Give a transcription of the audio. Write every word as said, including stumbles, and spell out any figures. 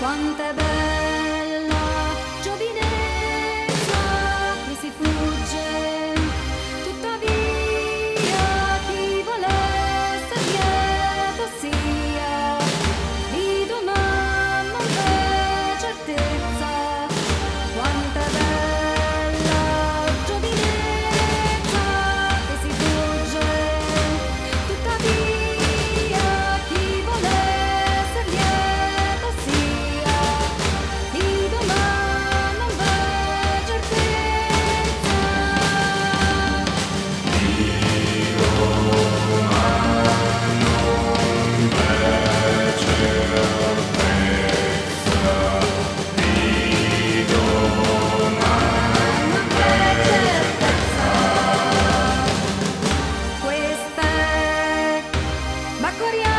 Quanto è bella giovinezza che si fugge, tuttavia chi vuole essere lieto sia, di domani non c'è certezza. Quanto è bella giovinezza che si fugge, tuttavia chi vuole essere lieto sia, di domani non c'è certezza. Questa è Baccoria